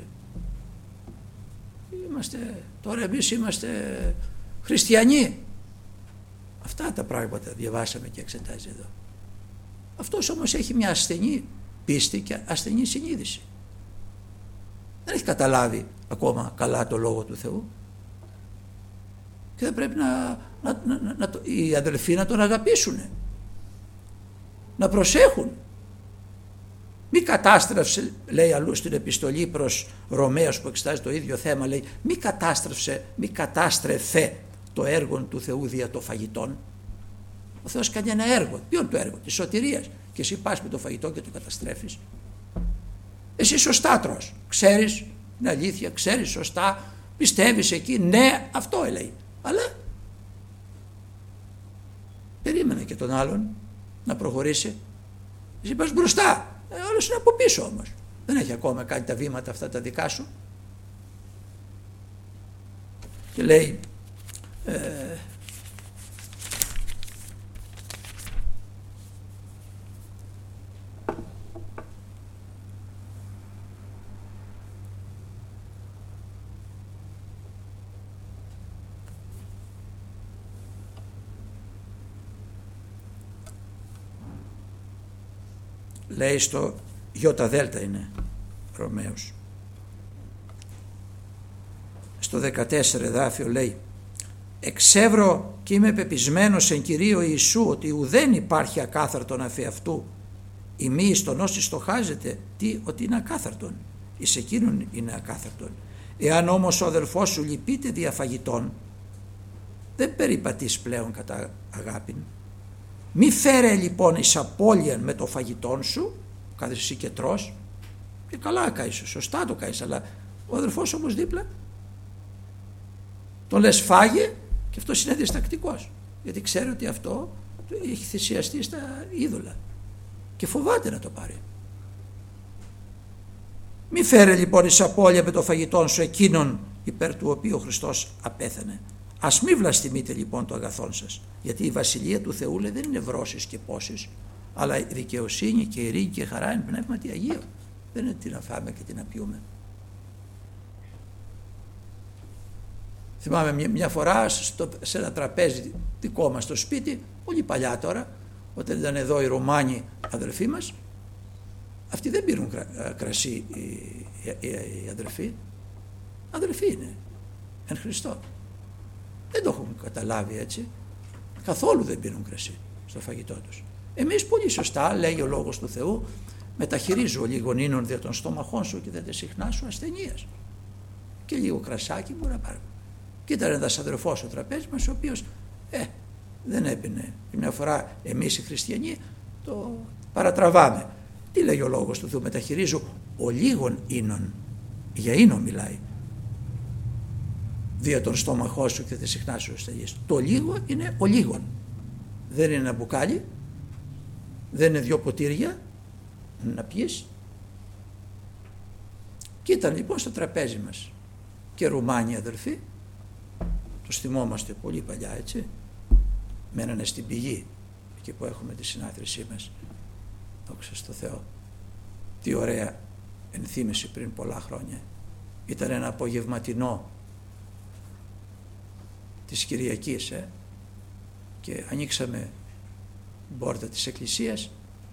Τώρα εμείς είμαστε χριστιανοί. Αυτά τα πράγματα διαβάσαμε και εξετάζει εδώ. Αυτός όμως έχει μια ασθενή πίστη και ασθενή συνείδηση. Δεν έχει καταλάβει ακόμα καλά το Λόγο του Θεού. Και δεν πρέπει οι αδελφοί να τον αγαπήσουν, να προσέχουν. Μη κατάστρεψε, λέει αλλού στην επιστολή προς Ρωμαίους που εξετάζει το ίδιο θέμα, λέει μη κατάστρεφε το έργο του Θεού δια το φαγητόν. Ο Θεός κάνει ένα έργο. Ποιο είναι το έργο? Της σωτηρίας. Και εσύ πας με το φαγητό και το καταστρέφεις. Εσύ σωστά τρως. Ξέρεις την αλήθεια, ξέρεις σωστά, πιστεύεις εκεί. Ναι, αυτό λέει. Αλλά περίμενε και τον άλλον να προχωρήσει. Εσύ πας μπροστά. Όλος είναι από πίσω όμως. Δεν έχει ακόμα κάνει τα βήματα αυτά τα δικά σου. Και λέει λέει στο ΙΔ είναι Ρωμαίος, στο 14 εδάφιο λέει «Εξεύρω και είμαι πεπισμένος εν Κυρίω Ιησού ότι ουδέν υπάρχει ακάθαρτον αφ' αυτού, η μη εις τον όσοι στοχάζεται ότι είναι ακάθαρτον, εις εκείνον είναι ακάθαρτον. Εάν όμως ο αδελφός σου λυπείται δια φαγητών, δεν περιπατείς πλέον κατά αγάπην. Μη φέρε λοιπόν εις απώλειαν με το φαγητόν σου, κάθεσαι εσύ και τρως, και καλά κάνεις, σωστά το κάνεις, αλλά ο αδελφός όμως δίπλα τον λες φάγε και αυτός είναι διστακτικός, γιατί ξέρει ότι αυτό έχει θυσιαστεί στα είδωλα και φοβάται να το πάρει. Μη φέρε λοιπόν εις απώλεια με το φαγητόν σου εκείνον υπέρ του οποίου ο Χριστός απέθανε. Ας μη βλαστημείτε λοιπόν το αγαθόν σας, γιατί η Βασιλεία του Θεού λέει, δεν είναι βρώσεις και πόσεις, αλλά η δικαιοσύνη και η ειρήνη και η χαρά είναι πνεύματι Αγίου. Δεν είναι τι να φάμε και τι να πιούμε. Θυμάμαι μια φορά σε ένα τραπέζι δικό μας στο σπίτι, πολύ παλιά τώρα, όταν ήταν εδώ οι Ρωμάνοι αδελφοί μας, αυτοί δεν πήρουν κρασί οι αδελφοί. Αδελφοί είναι εν Χριστώ. Δεν το έχουν καταλάβει έτσι. Καθόλου δεν πίνουν κρασί στο φαγητό τους. Εμείς πολύ σωστά, λέει ο Λόγος του Θεού, μεταχειρίζω λίγο νήνων δια των στόμαχών σου και δεν τε συχνά σου ασθενείας. Και λίγο κρασάκι μπορεί να πάρουμε. Και ήταν ένας αδερφός στο τραπέζι μας, ο οποίος δεν έπινε. Μια φορά εμείς οι χριστιανοί το παρατραβάμε. Τι λέει ο Λόγος του Θεού? Μεταχειρίζω ο λίγων ίνων. Για ίνο μιλάει. Δια τον στόμαχό σου και δεν συχνά σου ασθενείας. Το λίγο είναι ο λίγον. Δεν είναι ένα μπουκάλι, δεν είναι 2 ποτήρια να πιείς. Και ήταν λοιπόν στο τραπέζι μας και Ρουμάνοι αδελφοί, τους θυμόμαστε πολύ παλιά έτσι, μένανε στην πηγή εκεί που έχουμε τη συνάθρησή μας, δόξα στο Θεό. Τι ωραία ενθύμηση πριν πολλά χρόνια. Ήταν ένα απογευματινό της Κυριακής και ανοίξαμε πόρτα της εκκλησίας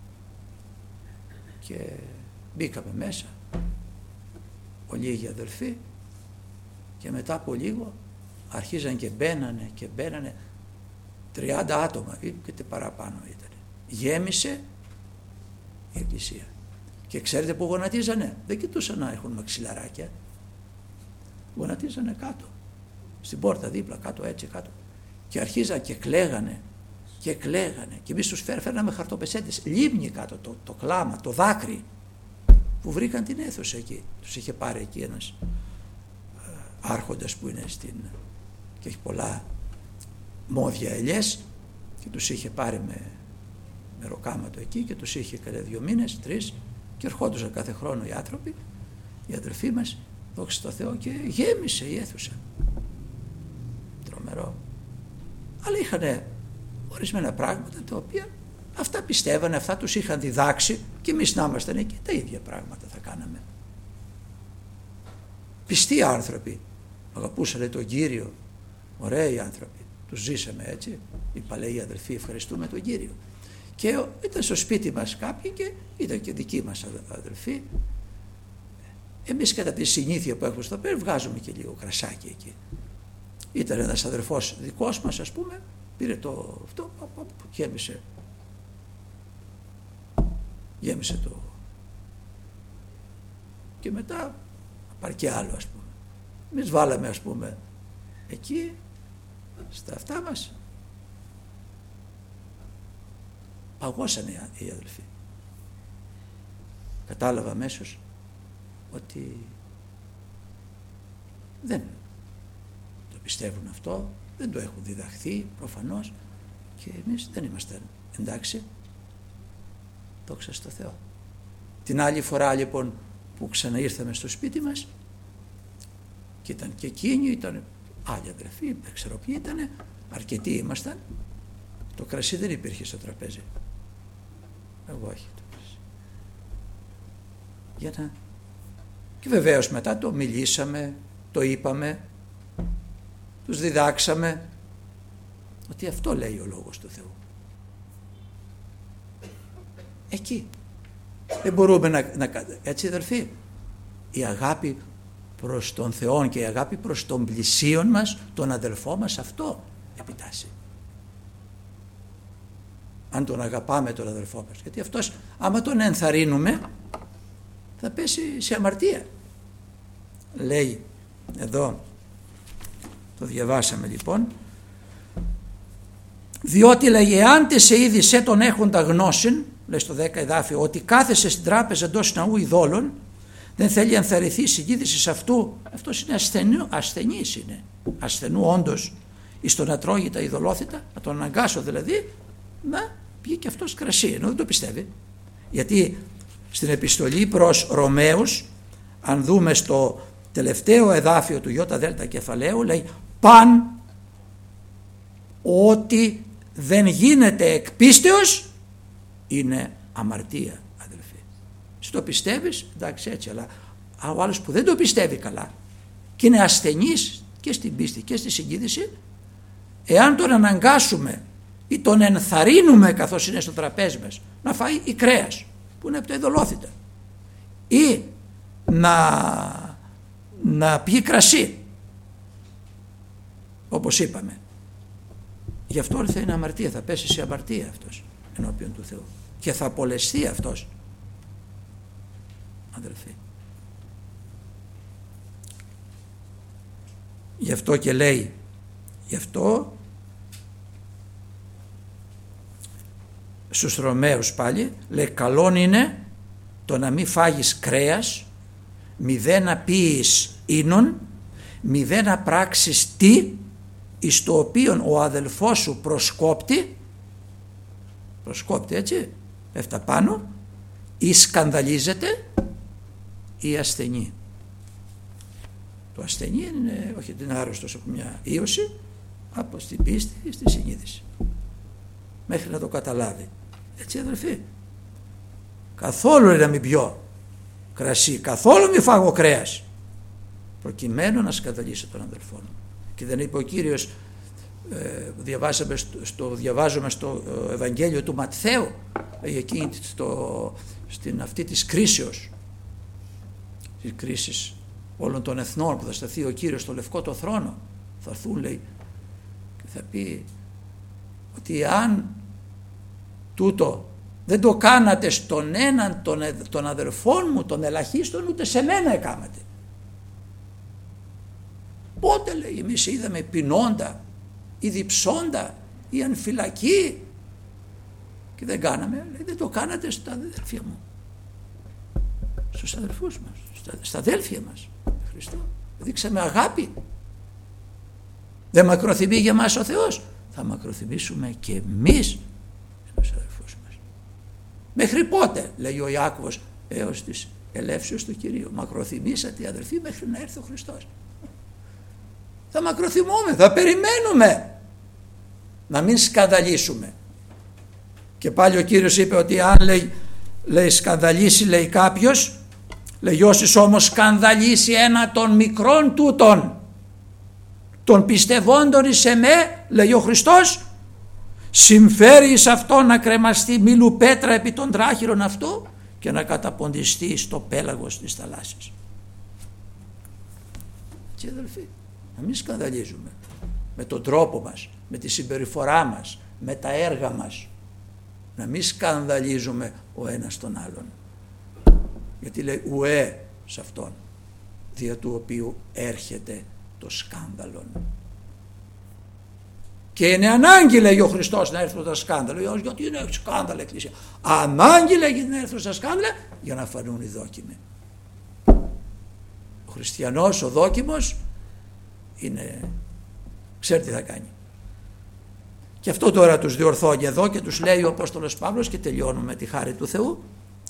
και μπήκαμε μέσα ολίγοι αδελφοί και μετά από λίγο αρχίζαν και μπαίνανε 30 άτομα ή και παραπάνω ήταν. Γέμισε η εκκλησία. Και ξέρετε που γονατίζανε? Δεν κοιτούσαν να έχουν μαξιλαράκια. Γονατίζανε κάτω. Στην πόρτα δίπλα, κάτω έτσι κάτω. Και αρχίζαν και κλαίγανε. Και εμείς τους φέρναμε χαρτοπεσέτες. Λίμνη κάτω, το κλάμα, το δάκρυ. Που βρήκαν την αίθουσα εκεί. Τους είχε πάρει εκεί ένας άρχοντας που είναι και έχει πολλά μόδια ελιές και τους είχε πάρει με ροκάματο εκεί και τους είχε καλέ 2 μήνες, 3 και ερχόντουσαν κάθε χρόνο οι άνθρωποι, οι αδερφοί μας, δόξα τω Θεώ, και γέμισε η αίθουσα. Τρομερό. Αλλά είχαν ορισμένα πράγματα τα οποία αυτά πιστεύανε, αυτά τους είχαν διδάξει, και εμείς να ήμασταν εκεί τα ίδια πράγματα θα κάναμε. Πιστοί άνθρωποι, αγαπούσαν τον Κύριο, ωραίοι άνθρωποι, τους ζήσαμε έτσι, οι παλαιοί αδελφοί, ευχαριστούμε τον Κύριο. Και ήταν στο σπίτι μας κάποιοι και ήταν και δικοί μας αδελφοί. Εμείς κατά τη συνήθεια που έχουμε στο πέρα βγάζουμε και λίγο κρασάκι εκεί. Ήταν ένας αδερφός δικός μας, ας πούμε, πήρε αυτό, γέμισε το, και μετά πάρει και άλλο, ας πούμε. Εμείς βάλαμε, ας πούμε, εκεί στα αυτά μας, παγώσανε οι αδελφοί. Κατάλαβα αμέσως ότι δεν το πιστεύουν αυτό, δεν το έχουν διδαχθεί προφανώς, και εμείς δεν ήμασταν εντάξει. Δόξα στο Θεό. Την άλλη φορά λοιπόν που ξαναήρθαμε στο σπίτι μας, και ήταν και εκείνοι, ήταν άλλοι αδελφοί, δεν ξέρω ποιοι ήταν, αρκετοί ήμασταν, το κρασί δεν υπήρχε στο τραπέζι. Εγώ όχι το κρασί. Για να... Και βεβαίως μετά το μιλήσαμε, το είπαμε, τους διδάξαμε ότι αυτό λέει ο Λόγος του Θεού. Εκεί. Δεν μπορούμε να... Έτσι αδελφοί, η αγάπη προς τον Θεό και η αγάπη προς τον πλησίον μας, τον αδελφό μας, αυτό επιτάσσει. Αν τον αγαπάμε τον αδελφό μας. Γιατί αυτός, άμα τον ενθαρρύνουμε, θα πέσει σε αμαρτία. Λέει εδώ, το διαβάσαμε λοιπόν, διότι λέγει, εάν τε σε είδησε τον έχοντα γνώσιν, λέει στο 10 εδάφιο, ότι κάθεσε στην τράπεζα εντός ναού ειδόλων, δεν θέλει ενθαρρυνθεί η συγκίδηση αυτού. Αυτός είναι ασθενής, είναι ασθενού όντως, εις το να τρώγει τα ειδωλόθητα, να τον αναγκάσω δηλαδή να πιει και αυτός κρασί, ενώ δεν το πιστεύει. Γιατί στην επιστολή προς Ρωμαίους, αν δούμε στο τελευταίο εδάφιο του ΙΔ κεφαλαίου, λέει παν ότι δεν γίνεται εκ πίστεως είναι αμαρτία, αδελφοί. Στο πιστεύεις, εντάξει έτσι, αλλά ο άλλος που δεν το πιστεύει καλά και είναι ασθενής και στην πίστη και στη συγκίδηση, εάν τον αναγκάσουμε ή τον ενθαρρύνουμε καθώς είναι στο τραπέζι μας να φάει ή κρέας που είναι από τα ειδωλόθητα ή να πιει κρασί, όπως είπαμε, γι' αυτό θα είναι αμαρτία, θα πέσει σε αμαρτία αυτός ενώπιον του Θεού και θα απολεσθεί αυτός, αδελφοί. Γι' αυτό και λέει, γι' αυτό στους Ρωμαίους πάλι λέει, καλόν είναι το να μην φάγεις κρέας, μηδέν να πίεις ίνων, μηδέν να πράξεις τι εις το οποίον ο αδελφός σου προσκόπτει έτσι, έφτα πάνω, ή σκανδαλίζεται ή ασθενή. Το ασθενή είναι, όχι την άρρωστος από μια ίωση, από στην πίστη ή στη συνείδηση, μέχρι να το καταλάβει. Έτσι αδελφοί, καθόλου να μην πιω κρασί, καθόλου μην φάγω κρέας, προκειμένου να σκανδαλίσω τον αδελφό μου. Και δεν είπε ο Κύριος, διαβάζουμε στο Ευαγγέλιο του Ματθαίου, εκείνη στην αυτή της κρίσεως, της κρίσης όλων των εθνών, που θα σταθεί ο Κύριος στο λευκό το θρόνο, θα έρθουν, λέει, και θα πει ότι αν τούτο δεν το κάνατε στον έναν των αδερφών μου, των ελαχίστων, ούτε σε μένα έκανατε. Πότε, λέει, εμείς είδαμε πεινώντα ή διψώντα ή αν φυλακή και δεν κάναμε, λέει, δεν το κάνατε στα αδέλφια μου, στους αδερφούς μας, στα αδέλφια μας, Χριστό. Δείξαμε αγάπη. Δεν μακροθυμεί για μας ο Θεός, θα μακροθυμήσουμε και εμείς στους αδερφούς μας. Μέχρι πότε, λέει ο Ιάκωβος, έως της ελεύσεως του Κυρίου. Μακροθυμήσατε, αδερφοί, μέχρι να έρθει ο Χριστός. Θα μακροθυμούμε, θα περιμένουμε να μην σκανδαλίσουμε. Και πάλι ο Κύριος είπε ότι αν λέει σκανδαλίσει, λέει κάποιος, λέει όσοι όμως σκανδαλίσει ένα των μικρών τούτων, των πιστευόντων εις εμέ, λέει ο Χριστός, συμφέρει εις αυτό να κρεμαστεί μήλου πέτρα επί των τράχυρων αυτού και να καταποντιστεί στο πέλαγος της θαλάσσης. Και αδελφοί, να μην σκανδαλίζουμε με τον τρόπο μας, με τη συμπεριφορά μας, με τα έργα μας. Να μην σκανδαλίζουμε ο ένας τον άλλον. Γιατί λέει ουέ σε αυτόν, δια του οποίου έρχεται το σκάνδαλο. Και είναι ανάγκη, λέει ο Χριστός, να έρθουν τα σκάνδαλα. Γιατί είναι σκάνδαλα εκκλησία? Ανάγκη, λέει, να έρθουν τα σκάνδαλα για να φανούν οι δόκιμοι. Ο χριστιανός, ο δόκιμος, ξέρει τι θα κάνει. Και αυτό τώρα τους διορθώνει εδώ και τους λέει ο Απόστολος Παύλος, και τελειώνουμε με τη χάρη του Θεού.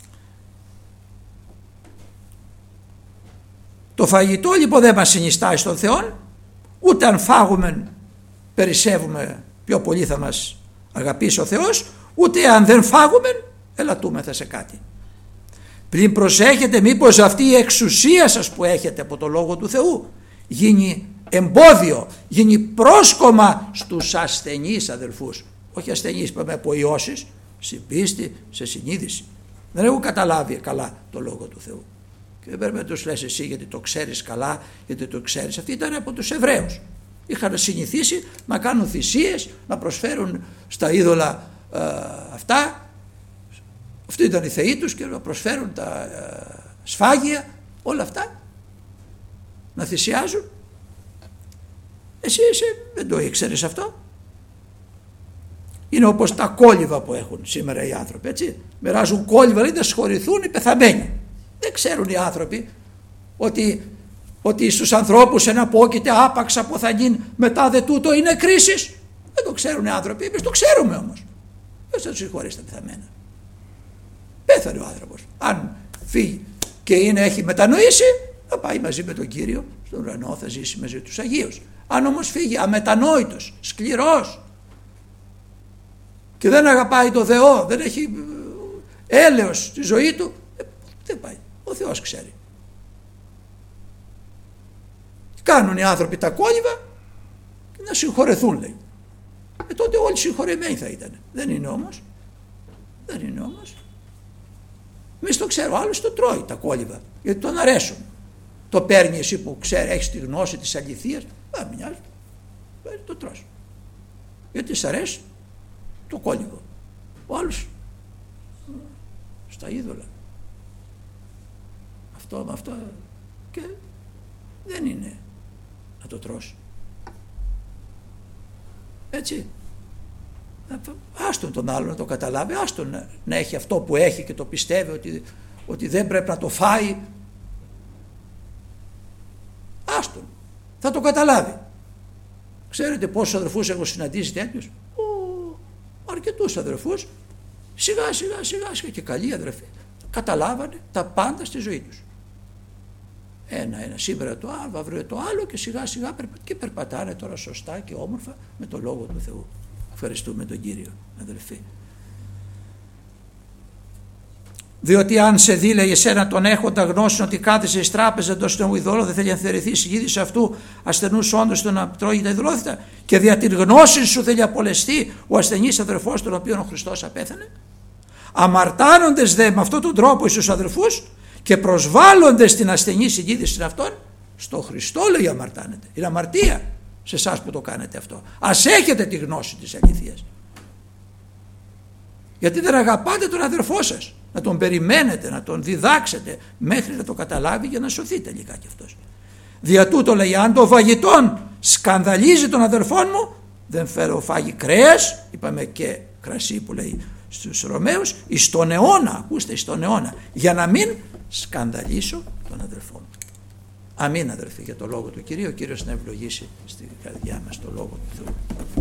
Το φαγητό λοιπόν δεν μας συνιστά στον Θεό, ούτε αν φάγουμε περισσεύουμε πιο πολύ θα μας αγαπήσει ο Θεός, ούτε αν δεν φάγουμε ελαττούμεθα σε κάτι. Πλην προσέχετε μήπως αυτή η εξουσία σας που έχετε από το Λόγο του Θεού γίνει εμπόδιο, γίνει πρόσκομα στους ασθενείς αδελφούς. Όχι ασθενείς, είπαμε, από ιώσεις, σε πίστη, σε συνείδηση. Δεν έχουν καταλάβει καλά το Λόγο του Θεού. Και δεν πρέπει να τους λες εσύ γιατί το ξέρεις καλά, γιατί το ξέρεις. Αυτοί ήταν από τους Εβραίους. Είχαν συνηθίσει να κάνουν θυσίες, να προσφέρουν στα είδωλα αυτά. Αυτοί ήταν οι θεοί τους και να προσφέρουν τα σφάγια, όλα αυτά. Να θυσιάζουν. Εσύ δεν το ήξερες αυτό? Είναι όπως τα κόλληβα που έχουν σήμερα οι άνθρωποι, έτσι. Μοιράζουν κόλληβα, δηλαδή να συγχωρηθούν οι πεθαμένοι. Δεν ξέρουν οι άνθρωποι ότι στους ανθρώπους εναπόκειται άπαξα που θα γίνει μετά δε τούτο είναι κρίσεις. Δεν το ξέρουν οι άνθρωποι, εμείς το ξέρουμε όμως. Ποιος θα τους συγχωρήσει τα πεθαμένα? Πέθανε ο άνθρωπος. Αν φύγει και έχει μετανοήσει, θα πάει μαζί με τον Κύριο στον ουρανό, θα ζήσει μαζί τους Αγίους. Αν όμως φύγει αμετανόητος, σκληρός και δεν αγαπάει τον Θεό, δεν έχει έλεος στη ζωή του, δεν πάει. Ο Θεός ξέρει. Κάνουν οι άνθρωποι τα κόλληβα και να συγχωρεθούν, λέει. Τότε όλοι συγχωρεμένοι θα ήταν. Δεν είναι όμως. Δεν είναι όμως. Εμείς το ξέρουμε, άλλος το τρώει τα κόλληβα γιατί τον αρέσουν. Το παίρνει εσύ που έχεις τη γνώση της αληθείας, μην νοιάζει, το τρως. Γιατί σ' αρέσει το κόλληβο. Ο άλλος στα είδωλα. Αυτό με αυτό και δεν είναι να το τρως. Έτσι. Άστον τον άλλο να το καταλάβει, άστον να έχει αυτό που έχει και το πιστεύει ότι δεν πρέπει να το φάει. Άστον. Θα το καταλάβει. Ξέρετε πόσους αδερφούς έχω συναντήσει τέτοιους? Αρκετούς αδερφούς. Σιγά σιγά και καλοί αδερφοί καταλάβανε τα πάντα στη ζωή τους. Ένα σήμερα το άλλο, αύριο το άλλο και σιγά σιγά και περπατάνε τώρα σωστά και όμορφα με το Λόγο του Θεού. Ευχαριστούμε τον Κύριο, αδελφοί. Διότι αν σε δει, λέει, εσένα τον έχοντα γνώση ότι κάθεσαι εις τράπεζα εντός του ειδόλου, δεν θέλει να θεωρηθεί η συγκίδηση αυτού ασθενούς όντως το να τρώει τα ειδωλόθητα, και δια την γνώση σου θέλει απολεστεί ο ασθενής αδερφός τον οποίον ο Χριστός απέθανε. Αμαρτάνοντες δε με αυτόν τον τρόπο εις τους αδερφούς και προσβάλλοντες την ασθενή συγκίδηση αυτών, στο Χριστό, λέει, αμαρτάνετε. Είναι αμαρτία σε εσάς που το κάνετε αυτό. Ας έχετε τη γνώση της αληθείας. Γιατί δεν αγαπάτε τον αδερφό σας, να τον περιμένετε, να τον διδάξετε μέχρι να το καταλάβει για να σωθεί τελικά κι αυτός. Δια τούτο, λέει, αν το φαγητόν σκανδαλίζει τον αδερφόν μου, δεν φέρω φάγει κρέας, είπαμε και κρασί που λέει στους Ρωμαίους, εις τον αιώνα, ακούστε, εις τον αιώνα, για να μην σκανδαλίσω τον αδερφό μου. Αμήν, αδερφοί, για το Λόγο του Κυρίου. Ο Κύριος να ευλογήσει στην καρδιά μας το Λόγο του Θεού.